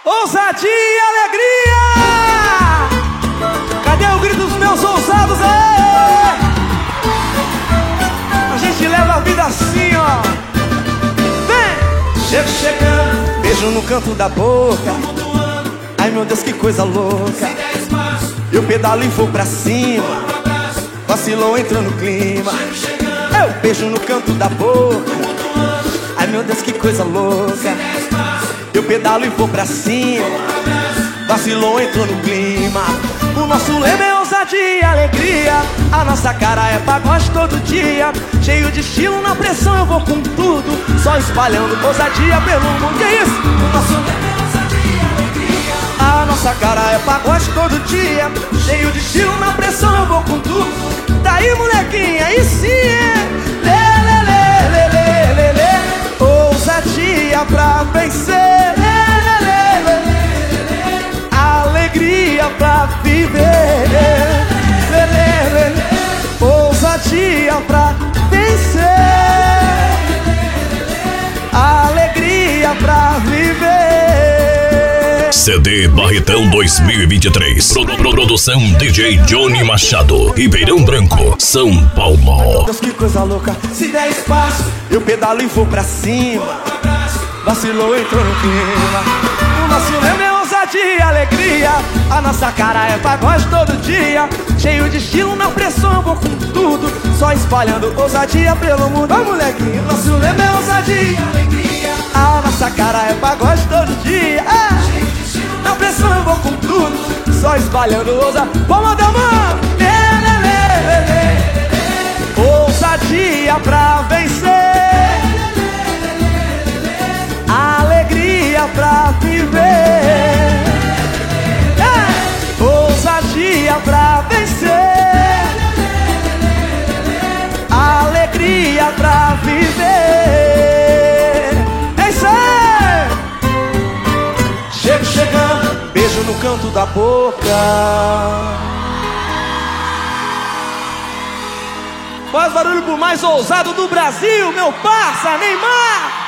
Ousadia e alegria! Cadê o grito dos meus ousados aí? A gente leva a vida assim, ó. Vem! Chego chegando, beijo no canto da boca. Ai meu Deus, que coisa louca. Eu pedalo e vou pra cima. Vacilou, entrou no clima. Eu beijo no canto da boca. Ai meu Deus, que coisa louca. Eu pedalo e vou pra cima. Vacilou, entrou no clima. O nosso lema é ousadia e alegria. A nossa cara é pagode todo dia. Cheio de estilo, na pressão eu vou com tudo. Só espalhando ousadia pelo mundo. Que isso? O nosso lema é ousadia e alegria. A nossa cara é pagode todo dia. Cheio de estilo, na pressão eu vou com tudo. Daí molequinha, aí sim é lê, lê, lê, lê, lê, lê. Ousadia pra vencer. Alegria pra viver. Ousadia pra vencer. Alegria pra viver. CD Barretão 2023. Produção DJ Johnny Machado, Ribeirão Branco, São Paulo. Meu Deus, que coisa louca. Se der espaço, eu pedalo e vou pra cima. Vacilou, entrou no clima. O nosso lema é ousadia e alegria. A nossa cara é pagode todo dia. Cheio de estilo, na pressão eu vou com tudo. Só espalhando ousadia pelo mundo. Vai, molequinho. O nosso lema é ousadia e alegria. A nossa cara é pagode todo dia. Cheio de estilo, na pressão eu vou com tudo. Só espalhando ousadia. Vamos dar mão. Ousadia pra vencer. Alegria pra viver. Ousadia pra vencer. Alegria pra viver. É isso aí! Chego chegando, beijo no canto da boca. Faz barulho pro mais ousado do Brasil, meu parça, Neymar!